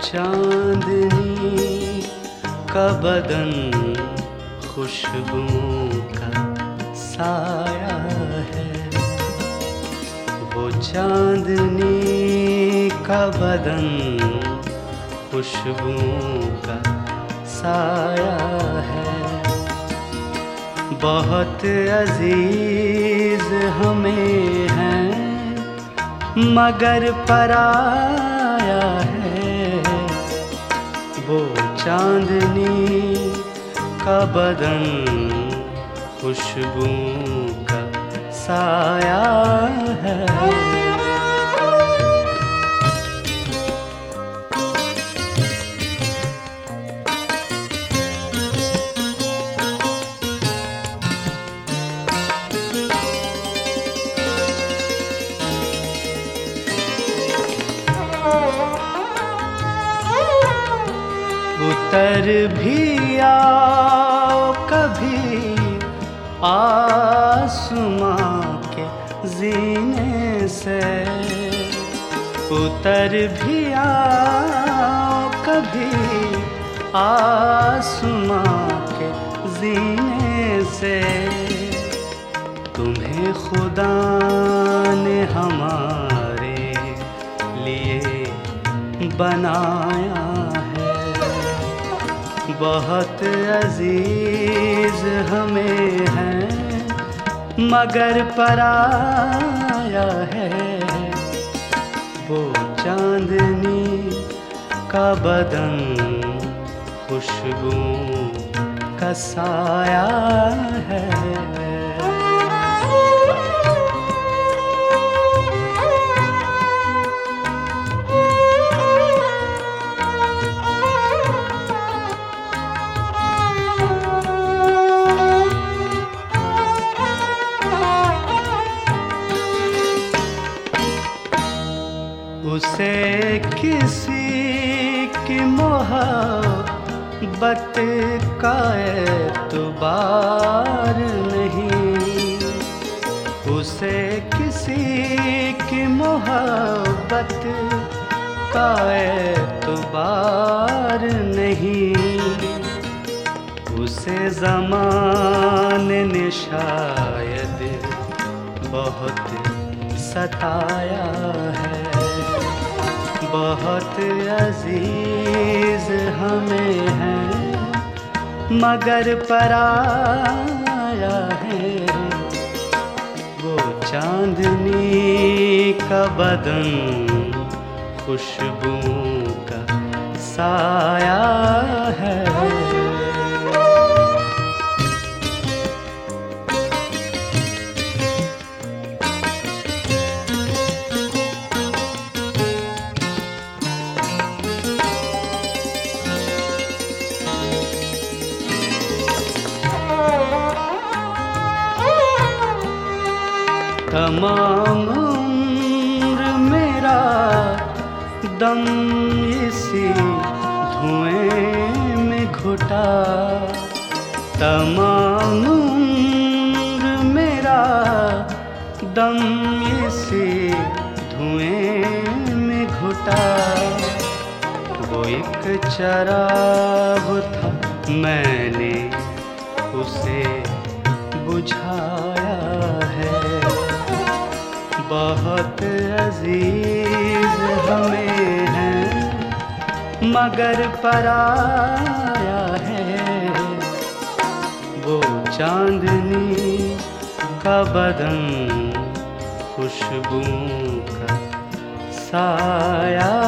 चांदनी का बदन खुशबुओं का साया है। वो चांदनी का बदन खुशबुओं का साया है। बहुत अजीज हमें हैं मगर पराया है। वो चांदनी का बदन खुशबुओं का साया है। उतर भी आओ कभी आसमां के ज़ीने से। उतर भी आओ कभी आसमां के ज़ीने से। तुम्हें खुदा ने हमारे लिए बनाया है। बहुत अजीज हमें हैं मगर पराया है। वो चांदनी का बदन खुशबुओं का साया है। उसे किसी की मोहब्बत का एतबार नहीं। उसे किसी की मोहब्बत का एतबार नहीं। उसे ज़माने ने शायद बहुत सताया है। बहुत अजीज हमें हैं मगर पराया है। वो चांदनी का बदन खुशबुओं का साया है। तमाम उम्र मेरा दम इसी धुएं में घुटा। तमाम उम्र मेरा दम इसी धुएं में घुटा। वो एक चराग था मैंने उसे बुझाया है। बहुत अजीज हमें हैं मगर पराया है। वो चांदनी का बदन खुशबुओं का साया